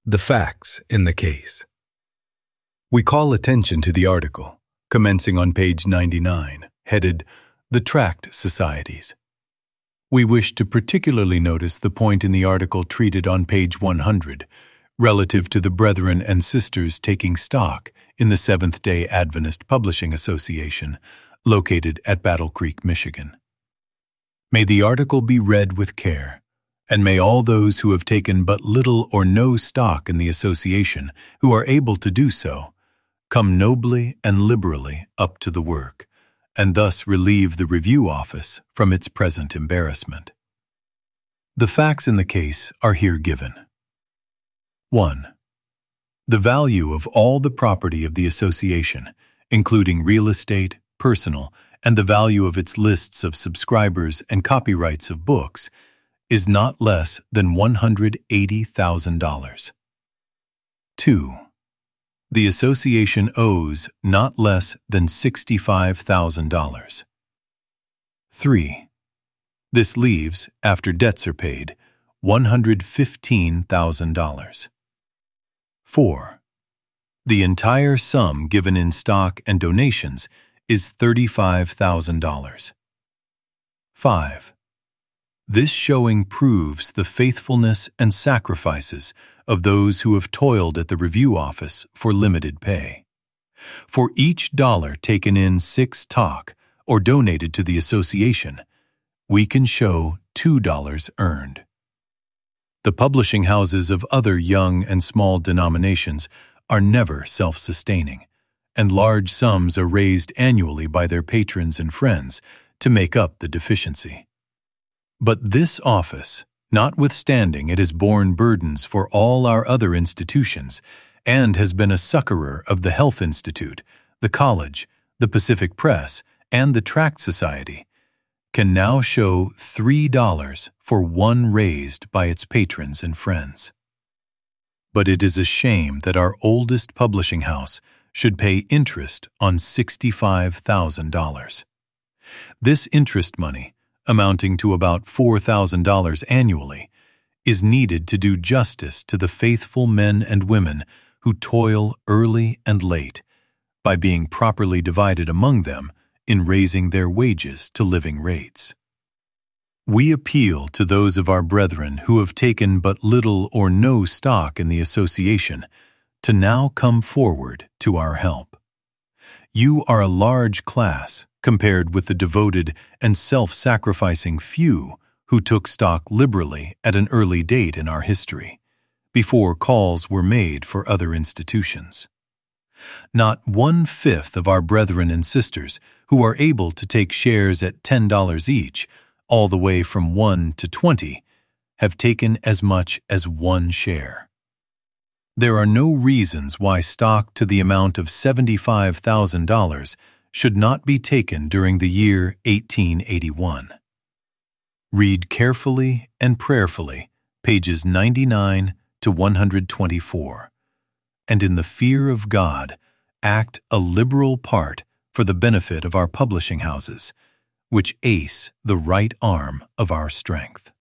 The facts in the case. We call attention to the article, commencing on page 99, headed The Tract Societies. We wish to particularly notice the point in the article treated on page 100, relative to the brethren and sisters taking stock in the Seventh-day Adventist Publishing Association, located at Battle Creek, Michigan. May the article be read with care, and may all those who have taken but little or no stock in the association, who are able to do so, come nobly and liberally up to the work, and thus relieve the review office from its present embarrassment. The facts in the case are here given. 1. The value of all the property of the association, including real estate, personal, and the value of its lists of subscribers and copyrights of books, is not less than $180,000. 2. The association owes not less than $65,000. 3. This leaves, after debts are paid, $115,000. 4. The entire sum given in stock and donations is $35,000. 5. This showing proves the faithfulness and sacrifices of those who have toiled at the review office for limited pay. For each dollar taken in 6 talk or donated to the association, we can show $2 earned. The publishing houses of other young and small denominations are never self-sustaining, and large sums are raised annually by their patrons and friends to make up the deficiency. But this office, notwithstanding it has borne burdens for all our other institutions, and has been a succorer of the Health Institute, the College, the Pacific Press, and the Tract Society, can now show $3 for one raised by its patrons and friends. But it is a shame that our oldest publishing house should pay interest on $65,000. This interest money, amounting to about $4,000 annually, is needed to do justice to the faithful men and women who toil early and late, by being properly divided among them in raising their wages to living rates. We appeal to those of our brethren who have taken but little or no stock in the association to now come forward to our help. You are a large class compared with the devoted and self-sacrificing few who took stock liberally at an early date in our history, before calls were made for other institutions. Not 1/5 of our brethren and sisters who are able to take shares at $10 each, all the way from 1 to 20, have taken as much as 1 share. There are no reasons why stock to the amount of $75,000 should not be taken during the year 1881. Read carefully and prayerfully pages 99 to 124, and in the fear of God act a liberal part for the benefit of our publishing houses, which ace the right arm of our strength.